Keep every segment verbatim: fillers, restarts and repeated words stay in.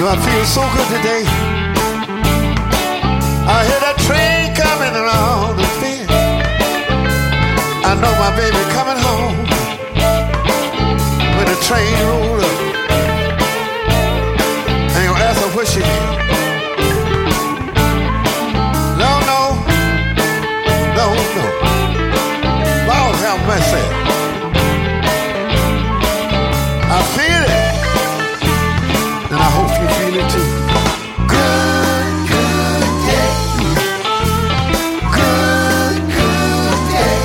I feel so good today. I hear that train coming around the bend. I know my baby coming home when the train roll up. I ain't gonna ask her where she is. No, no, no, no. Lord have mercy. I feel it, and I hope you feel it too. Good, good day. Good, good day.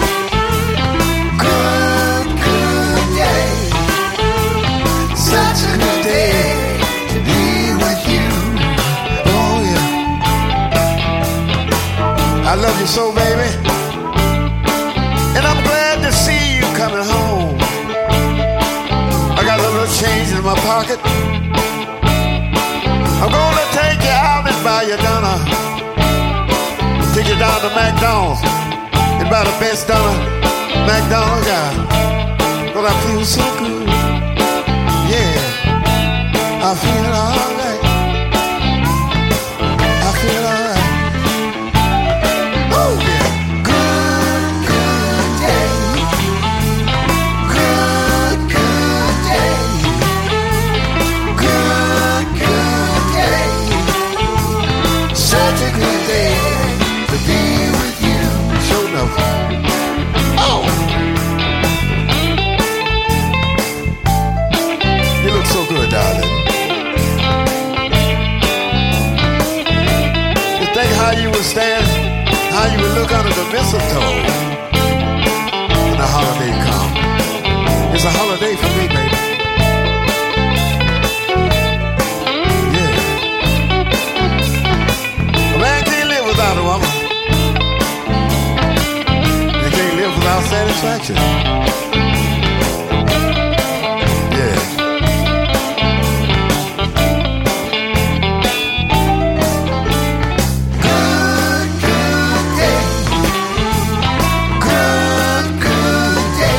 Good, good day. Such a good day to be with you. Oh yeah. I love you so, baby, and I'm glad to see you coming home. I got a little change in my pocket. I'm gonna take you out and buy you dinner. Take you down to McDonald's and buy the best dinner McDonald's got. But I feel so good. Yeah, I feel alright. I feel alright. Oh yeah. Good, good day. Good, good day. Good, good day. Such a good day to be with you. Sure enough. Oh! You look so good, darling. You think how you would stand, how you would look under the mistletoe when the holiday comes. It's a holiday for me, baby. Yeah. A man can't live without a woman. You can't live without satisfaction. Yeah. Good, good day. Good, good day.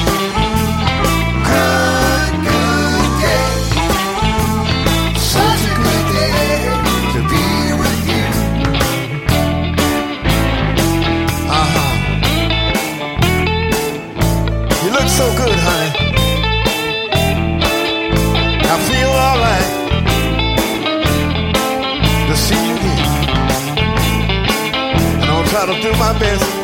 Good, good day. Such a good day to be with you. Uh-huh. You look so good, honey. I feel alright to see you again. And I'll try to do my best